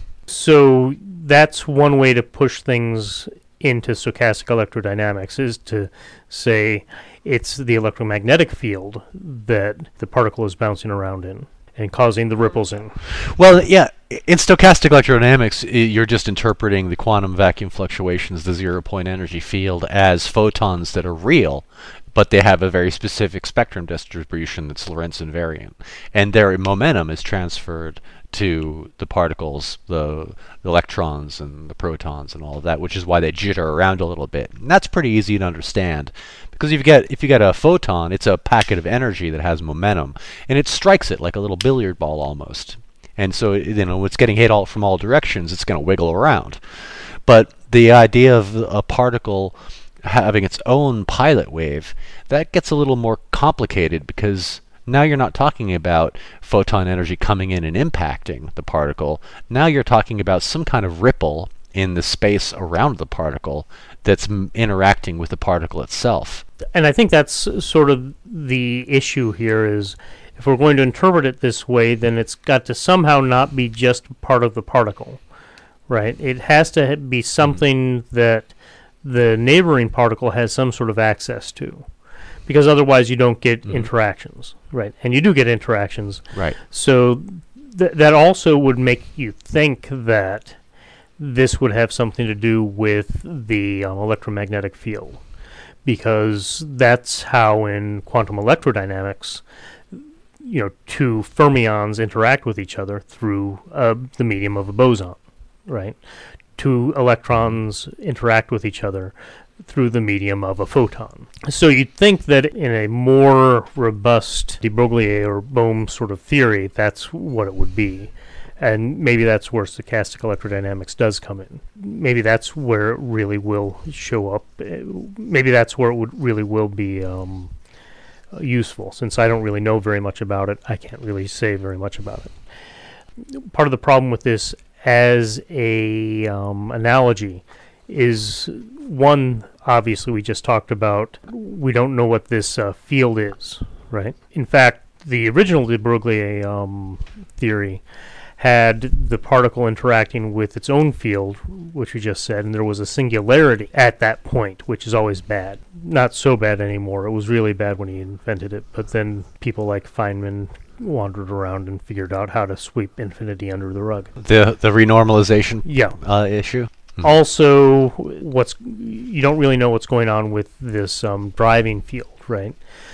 So that's one way to push things into stochastic electrodynamics, is to say it's the electromagnetic field that the particle is bouncing around in and causing the ripples in. Well, yeah, in stochastic electrodynamics, you're just interpreting the quantum vacuum fluctuations, the zero-point energy field, as photons that are real, but they have a very specific spectrum distribution that's Lorentz invariant. And their momentum is transferred to the particles, the, the electrons and the protons and all of that, which is why they jitter around a little bit. And that's pretty easy to understand, because if you get if you get a photon, it's a packet of energy that has momentum, and it strikes it like a little billiard ball almost. And so, you know, it's getting hit all from all directions, it's going to wiggle around. But the idea of a particle having its own pilot wave, that gets a little more complicated, because now you're not talking about photon energy coming in and impacting the particle. Now you're talking about some kind of ripple in the space around the particle that's m- interacting with the particle itself. And I think that's sort of the issue here, is if we're going to interpret it this way, then it's got to somehow not be just part of the particle, right? It has to be something mm-hmm. that the neighboring particle has some sort of access to, because otherwise you don't get mm-hmm. interactions, right? And you do get interactions. Right. So th- that also would make you think that this would have something to do with the um, electromagnetic field, because that's how in quantum electrodynamics, you know, two fermions interact with each other through uh, the medium of a boson, right? Two electrons interact with each other through the medium of a photon. So you'd think that in a more robust de Broglie or Bohm sort of theory, that's what it would be. And maybe that's where stochastic electrodynamics does come in. Maybe that's where it really will show up. Maybe that's where it would really will be um, useful. Since I don't really know very much about it, I can't really say very much about it. Part of the problem with this as a um, analogy is, one, obviously we just talked about, we don't know what this uh, field is, right? In fact, the original de Broglie um, theory had the particle interacting with its own field, which we just said, and there was a singularity at that point, which is always bad. Not so bad anymore. It was really bad when he invented it, but then people like Feynman wandered around and figured out how to sweep infinity under the rug. The the renormalization yeah. uh, issue? Hmm. Also, what's you don't really know what's going on with this um, driving field, right?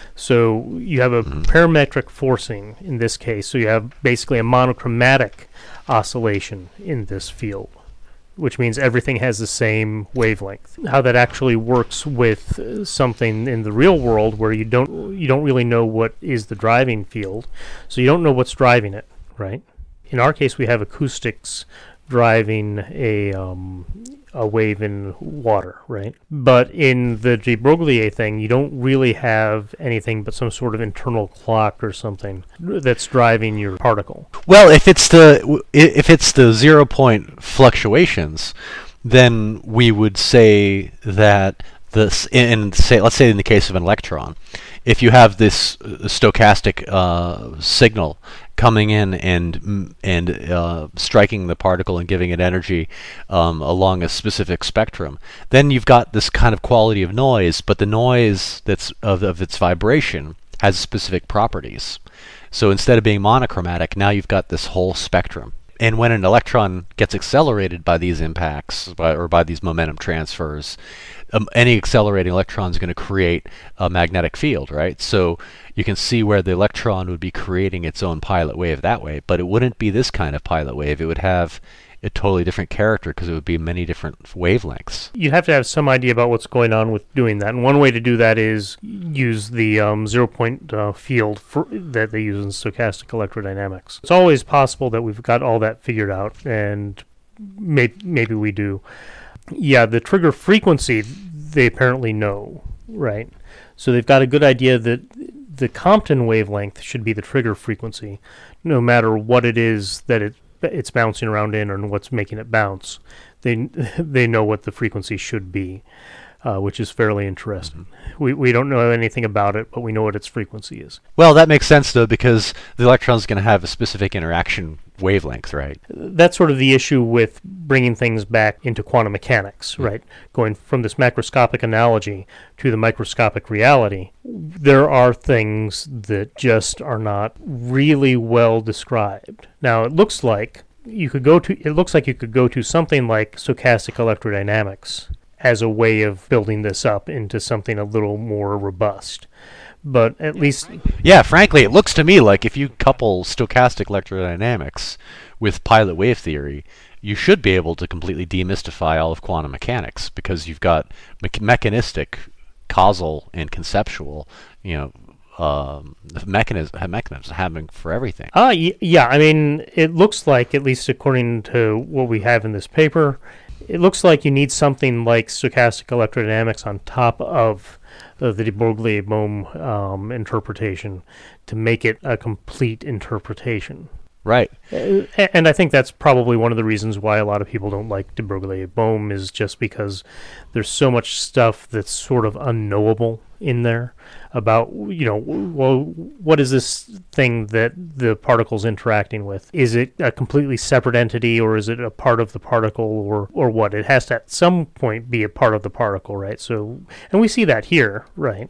So you have a mm-hmm. parametric forcing in this case, so you have basically a monochromatic oscillation in this field, which means everything has the same wavelength. How that actually works with uh, something in the real world where you don't you don't really know what is the driving field, so you don't know what's driving it, right? In our case, we have acoustics driving a um, a wave in water, right? But in the de Broglie thing, you don't really have anything but some sort of internal clock or something that's driving your particle. Well, if it's the if it's the zero point fluctuations, then we would say that this in say let's say in the case of an electron, if you have this stochastic uh, signal coming in and and uh, striking the particle and giving it energy um, along a specific spectrum, then you've got this kind of quality of noise, but the noise that's of, of its vibration has specific properties. So instead of being monochromatic, now you've got this whole spectrum. And when an electron gets accelerated by these impacts by, or by these momentum transfers, um, any accelerating electron is going to create a magnetic field, right? So you can see where the electron would be creating its own pilot wave that way, but it wouldn't be this kind of pilot wave. It would have a totally different character because it would be many different wavelengths. You have to have some idea about what's going on with doing that, and one way to do that is use the um, zero-point uh, field for, that they use in stochastic electrodynamics. It's always possible that we've got all that figured out, and may- maybe we do. Yeah, the trigger frequency they apparently know, right? So they've got a good idea that the Compton wavelength should be the trigger frequency, no matter what it is that it it's bouncing around in and what's making it bounce. They they know what the frequency should be, uh, which is fairly interesting. Mm-hmm. We we don't know anything about it, but we know what its frequency is. Well, that makes sense, though, because the electron's going to have a specific interaction wavelength, right? That's sort of the issue with bringing things back into quantum mechanics, mm-hmm. right? Going from this macroscopic analogy to the microscopic reality. There are things that just are not really well described. Now, it looks like you could go to it looks like you could go to something like stochastic electrodynamics as a way of building this up into something a little more robust. But at least... Yeah, frankly, it looks to me like if you couple stochastic electrodynamics with pilot wave theory, you should be able to completely demystify all of quantum mechanics, because you've got me- mechanistic, causal, and conceptual, you know, um, mechanism, mechanisms happening for everything. Uh, y- yeah, I mean, it looks like, at least according to what we have in this paper, it looks like you need something like stochastic electrodynamics on top of uh, the de Broglie-Bohm um, interpretation to make it a complete interpretation. Right. Uh, and I think that's probably one of the reasons why a lot of people don't like de Broglie-Bohm, is just because there's so much stuff that's sort of unknowable in there about, you know, well, what is this thing that the particle's interacting with? Is it a completely separate entity, or is it a part of the particle, or, or what? It has to at some point be a part of the particle, right? So, and we see that here, right?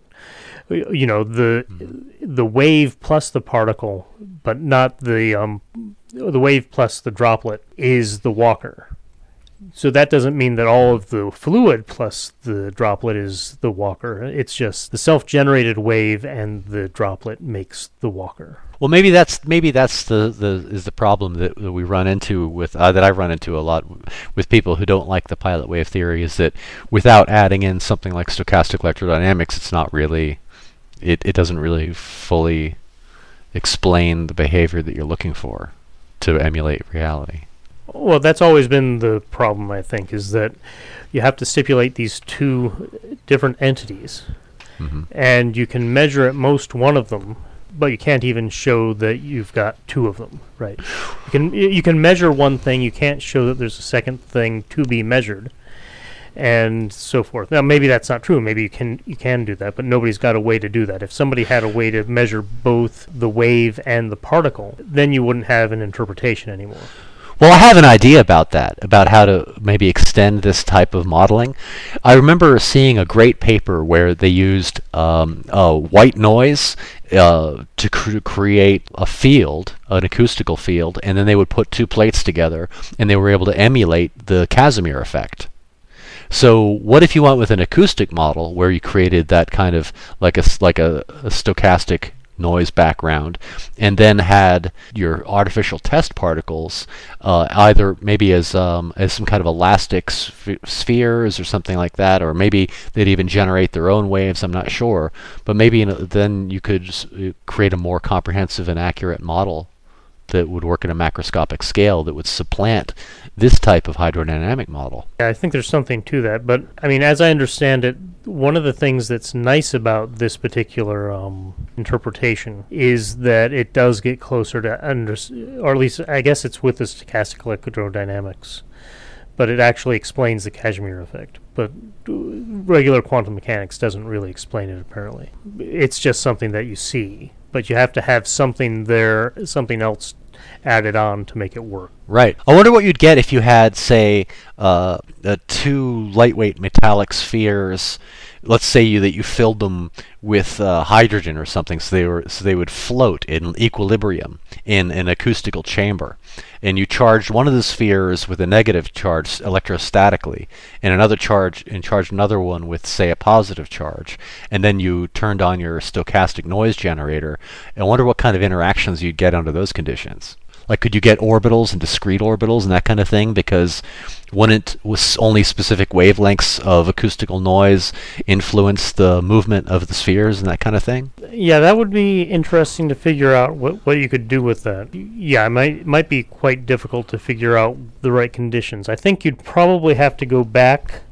You know, the mm-hmm. the wave plus the particle, but not the um, the wave plus the droplet is the walker. So that doesn't mean that all of the fluid plus the droplet is the walker. It's just the self-generated wave and the droplet makes the walker. Well, maybe that's maybe that's the, the is the problem that, that we run into with uh, that I run into a lot with people who don't like the pilot wave theory, is that without adding in something like stochastic electrodynamics, it's not really it, it doesn't really fully explain the behavior that you're looking for. to emulate reality. Well, that's always been the problem, I think, is that you have to stipulate these two different entities, Mm-hmm. and you can measure at most one of them, but you can't even show that you've got two of them, right? You can you can measure one thing, you can't show that there's a second thing to be measured, and so forth. Now, maybe that's not true. Maybe you can you can do that, but nobody's got a way to do that. If somebody had a way to measure both the wave and the particle, then you wouldn't have an interpretation anymore. Well, I have an idea about that, about how to maybe extend this type of modeling. I remember seeing a great paper where they used um, uh, white noise uh, to cr- create a field, an acoustical field, and then they would put two plates together, and they were able to emulate the Casimir effect. So what if you went with an acoustic model where you created that kind of like a, like a, a stochastic noise background, and then had your artificial test particles uh, either maybe as um, as some kind of elastic sph- spheres or something like that, or maybe they'd even generate their own waves. I'm not sure, but maybe in a, then you could s- create a more comprehensive and accurate model that would work at a macroscopic scale that would supplant this type of hydrodynamic model. Yeah, I think there's something to that, but I mean, as I understand it, one of the things that's nice about this particular um, interpretation is that it does get closer to under, or at least I guess it's with the stochastic electrodynamics, but it actually explains the Casimir effect. But regular quantum mechanics doesn't really explain it, apparently. It's just something that you see, but you have to have something there, something else added on to make it work. Right. I wonder what you'd get if you had, say, uh, uh, two lightweight metallic spheres. Let's say you that you filled them with uh, hydrogen or something, so they were so they would float in equilibrium in an acoustical chamber. And you charged one of the spheres with a negative charge electrostatically, and another charge and charged another one with, say, a positive charge. And then you turned on your stochastic noise generator. I wonder what kind of interactions you'd get under those conditions. Like, could you get orbitals and discrete orbitals and that kind of thing? Because wouldn't was only specific wavelengths of acoustical noise influence the movement of the spheres and that kind of thing? Yeah, that would be interesting to figure out what what you could do with that. Yeah, it might it might be quite difficult to figure out the right conditions. I think you'd probably have to go back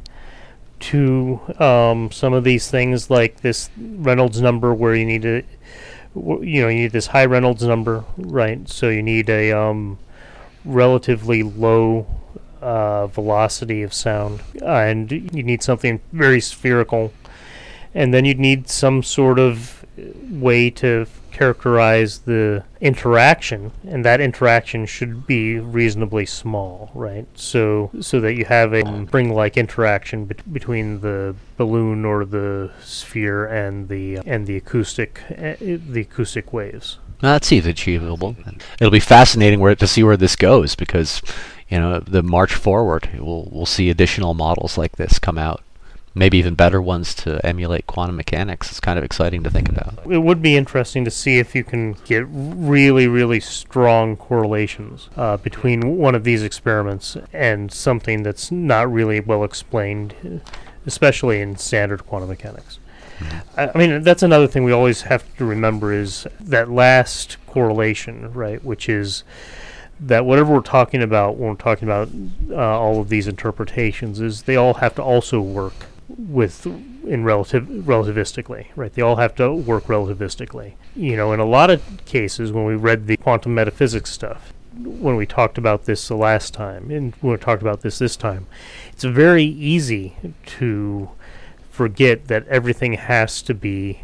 to um, some of these things like this Reynolds number, where you need to, you know, you need this high Reynolds number, right? So you need a um, relatively low uh, velocity of sound, and you need something very spherical, and then you'd need some sort of way to characterize the interaction, and that interaction should be reasonably small, right? So so that you have a spring-like interaction bet- between the balloon or the sphere and the and the acoustic uh, the acoustic waves. Now, that seems achievable. It'll be fascinating where to see where this goes, because you know the march forward, we'll we'll see additional models like this come out. Maybe even better ones to emulate quantum mechanics. It's kind of exciting to think about. It would be interesting to see if you can get really, really strong correlations uh, between one of these experiments and something that's not really well explained, especially in standard quantum mechanics. Mm-hmm. I, I mean, that's another thing we always have to remember is that last correlation, right, which is that whatever we're talking about when we're talking about uh, all of these interpretations is they all have to also work with in relative relativistically, right? They all have to work relativistically. You know, in a lot of cases, when we read the quantum metaphysics stuff, when we talked about this the last time, and when we talked about this this time, it's very easy to forget that everything has to be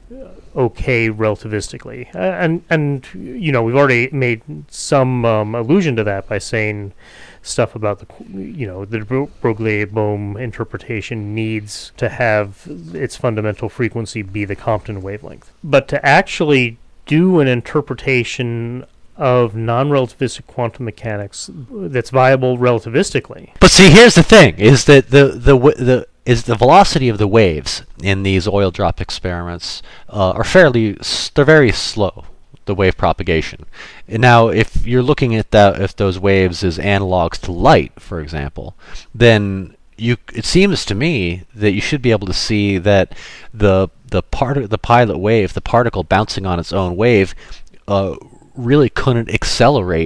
okay relativistically, uh, and and you know we've already made some um, allusion to that by saying stuff about the you know the Broglie-Bohm interpretation needs to have its fundamental frequency be the Compton wavelength, but to actually do an interpretation of non-relativistic quantum mechanics that's viable relativistically. But see, here's the thing: is that the the w- the is the velocity of the waves in these oil drop experiments uh, are fairly s- they're very slow, the wave propagation. And now, if you're looking at that, if those waves as analogs to light, for example, then you it seems to me that you should be able to see that the the part the pilot wave, the particle bouncing on its own wave, uh, really couldn't accelerate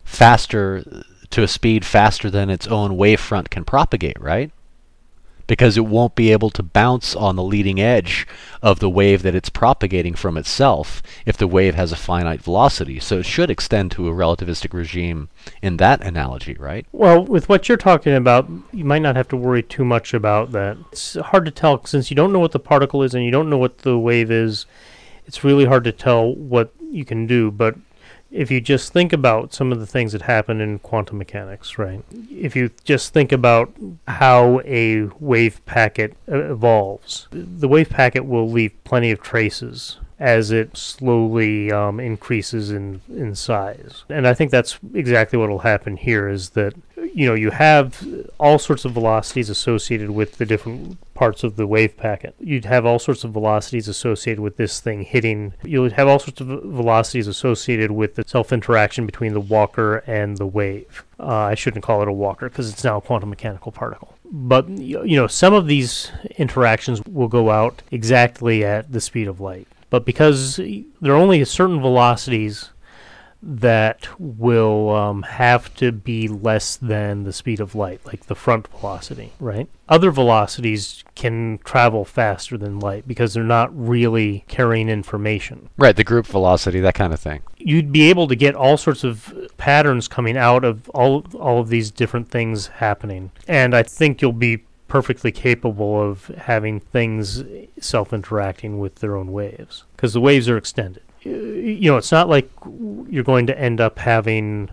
faster, to a speed faster than its own wavefront can propagate, right? Because it won't be able to bounce on the leading edge of the wave that it's propagating from itself if the wave has a finite velocity. So it should extend to a relativistic regime in that analogy, right? Well, with what you're talking about, you might not have to worry too much about that. It's hard to tell since you don't know what the particle is and you don't know what the wave is. It's really hard to tell what you can do, but if you just think about some of the things that happen in quantum mechanics, right? If you just think about how a wave packet uh, evolves, the wave packet will leave plenty of traces as it slowly um, increases in, in size. And I think that's exactly what will happen here is that, you know, you have all sorts of velocities associated with the different parts of the wave packet. You'd have all sorts of velocities associated with this thing hitting. You'll have all sorts of velocities associated with the self-interaction between the walker and the wave. Uh, I shouldn't call it a walker because it's now a quantum mechanical particle. But, you know, some of these interactions will go out exactly at the speed of light. But because there are only certain velocities that will um, have to be less than the speed of light, like the front velocity, right? Other velocities can travel faster than light because they're not really carrying information. Right, the group velocity, that kind of thing. You'd be able to get all sorts of patterns coming out of all all of these different things happening. And I think you'll be perfectly capable of having things self-interacting with their own waves because the waves are extended. You know, it's not like you're going to end up having,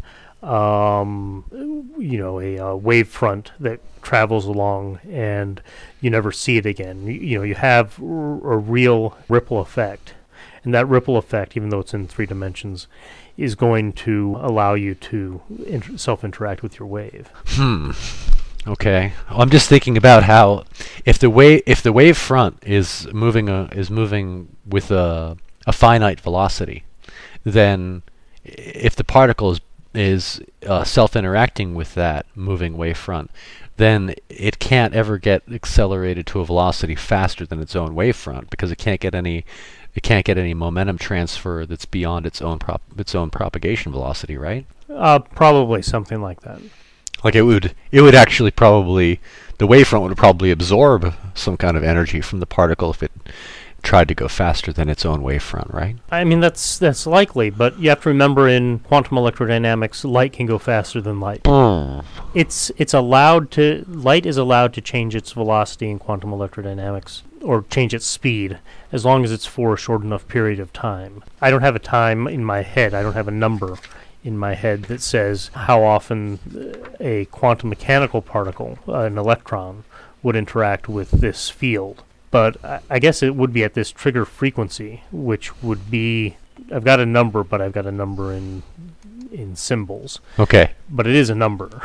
um, you know, a, a wave front that travels along and you never see it again. You, you know, you have r- a real ripple effect, and that ripple effect, even though it's in three dimensions, is going to allow you to inter- self-interact with your wave. Hmm. Okay. Well, I'm just thinking about how if the wave if the wave front is moving a, is moving with a a finite velocity, then if the particle is, is uh, self-interacting with that moving wave front, then it can't ever get accelerated to a velocity faster than its own wave front because it can't get any it can't get any momentum transfer that's beyond its own prop, its own propagation velocity, right? Uh, probably something like that. Like it would it would actually probably the wave front would probably absorb some kind of energy from the particle if it tried to go faster than its own wavefront, right? I mean, that's that's likely, but you have to remember in quantum electrodynamics, light can go faster than light. Mm. It's it's allowed to light is allowed to change its velocity in quantum electrodynamics or change its speed as long as it's for a short enough period of time. I don't have a time in my head. I don't have a number in my head that says how often a quantum mechanical particle, uh, an electron, would interact with this field. But I, I guess it would be at this trigger frequency, which would be, I've got a number, but I've got a number in in symbols. Okay. But it is a number.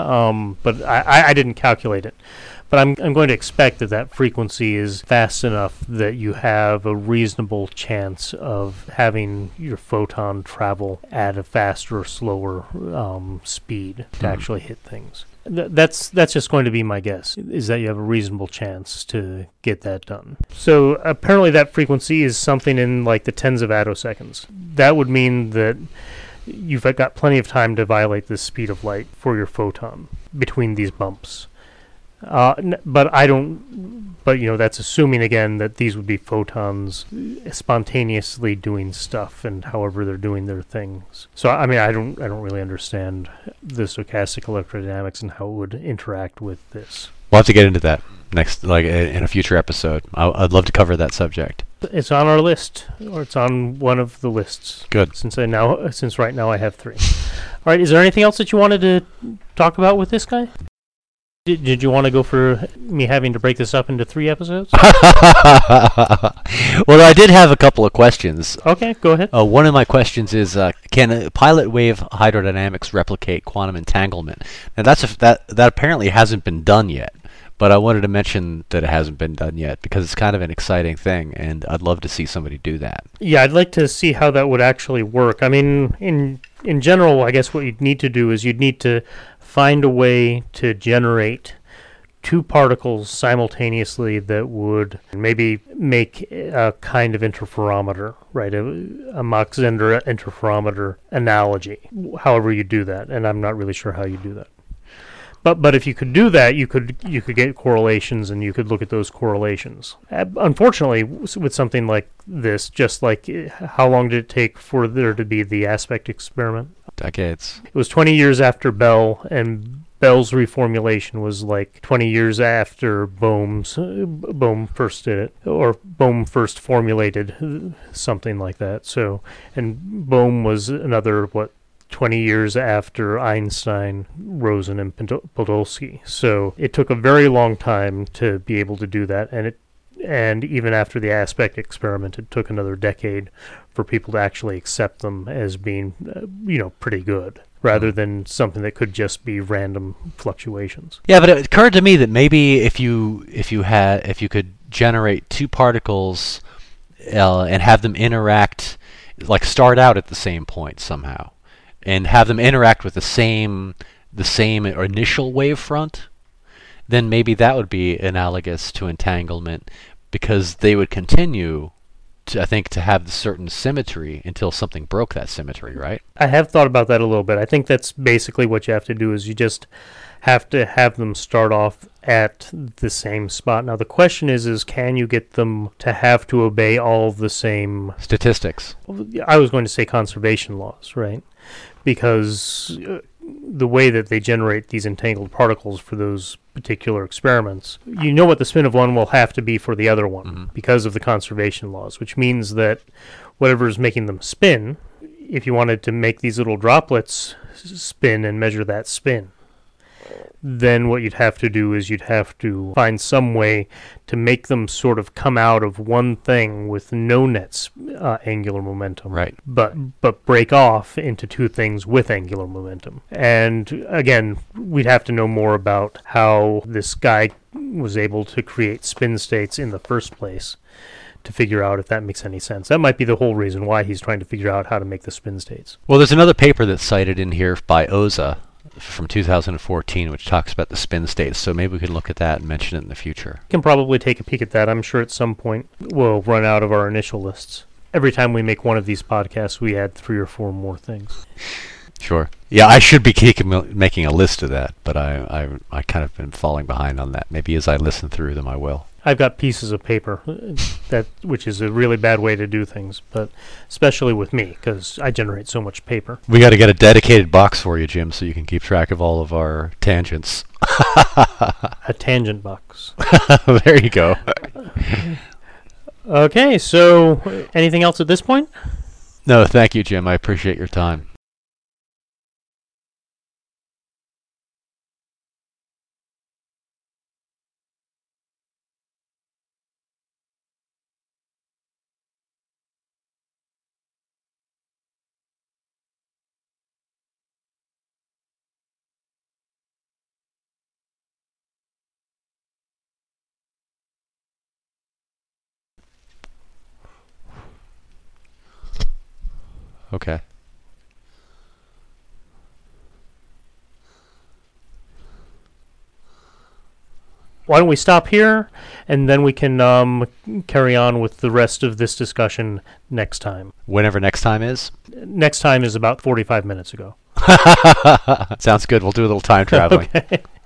um, but I, I, I didn't calculate it. But I'm I'm going to expect that that frequency is fast enough that you have a reasonable chance of having your photon travel at a faster or slower um, speed to Hmm. actually hit things. Th- that's that's just going to be my guess, is that you have a reasonable chance to get that done. So apparently that frequency is something in like the tens of attoseconds. That would mean that you've got plenty of time to violate the speed of light for your photon between these bumps. Uh, n- but I don't. But you know, that's assuming again that these would be photons spontaneously doing stuff, and however they're doing their things. So I mean, I don't. I don't really understand the stochastic electrodynamics and how it would interact with this. We'll have to get into that next, like i- in a future episode. I, I'd love to cover that subject. It's on our list, or it's on one of the lists. Good. Since I now, since right now I have three. All right. Is there anything else that you wanted to talk about with this guy? Did, did you want to go for me having to break this up into three episodes? Well, I did have a couple of questions. Okay, go ahead. Uh, one of my questions is, uh, can uh, pilot wave hydrodynamics replicate quantum entanglement? Now, that's a f- that that apparently hasn't been done yet, but I wanted to mention that it hasn't been done yet because it's kind of an exciting thing, and I'd love to see somebody do that. Yeah, I'd like to see how that would actually work. I mean, in in general, I guess what you'd need to do is you'd need to find a way to generate two particles simultaneously that would maybe make a kind of interferometer, right? A, a Mach-Zehnder interferometer analogy, however you do that, and I'm not really sure how you do that. But but if you could do that, you could you could get correlations, and you could look at those correlations. Uh, unfortunately, with something like this, just like how long did it take for there to be the aspect experiment? Decades. It was twenty years after Bell, and Bell's reformulation was like twenty years after Bohm's uh, Bohm first did it, or Bohm first formulated something like that. So, and Bohm was another what? twenty years after Einstein, Rosen, and Podolsky. So it took a very long time to be able to do that, and it, and even after the aspect experiment, it took another decade for people to actually accept them as being, uh, you know, pretty good, rather than something that could just be random fluctuations. Yeah, but it occurred to me that maybe if you if you had if you could generate two particles uh, and have them interact, like start out at the same point somehow, and have them interact with the same the same initial wavefront, then maybe that would be analogous to entanglement, because they would continue to, I think, to have the certain symmetry until something broke that symmetry, right? I have thought about that a little bit. I think that's basically what you have to do, is you just have to have them start off at the same spot. Now the question is, is can you get them to have to obey all of the same statistics? I was going to say conservation laws, right? Because uh, the way that they generate these entangled particles for those particular experiments, you know what the spin of one will have to be for the other one, mm-hmm. because of the conservation laws, which means that whatever is making them spin, if you wanted to make these little droplets spin and measure that spin, then what you'd have to do is you'd have to find some way to make them sort of come out of one thing with no net uh, angular momentum, right? But but break off into two things with angular momentum. And again, we'd have to know more about how this guy was able to create spin states in the first place to figure out if that makes any sense. That might be the whole reason why he's trying to figure out how to make the spin states. Well, there's another paper that's cited in here by Oza from two thousand fourteen, which talks about the spin states, so maybe we can look at that and mention it in the future. We can probably take a peek at that. I'm sure at some point we'll run out of our initial lists. Every time we make one of these podcasts, we add three or four more things. Sure. Yeah, I should be making a list of that, but I, I, I kind of been falling behind on that. Maybe as I listen through them, I will. I've got pieces of paper, that which is a really bad way to do things, but especially with me, because I generate so much paper. We got to get a dedicated box for you, Jim, so you can keep track of all of our tangents. A tangent box. There you go. Okay, so anything else at this point? No, thank you, Jim. I appreciate your time. Okay. Why don't we stop here, and then we can um, carry on with the rest of this discussion next time. Whenever next time is? Next time is about forty-five minutes ago. Sounds good. We'll do a little time traveling. Okay.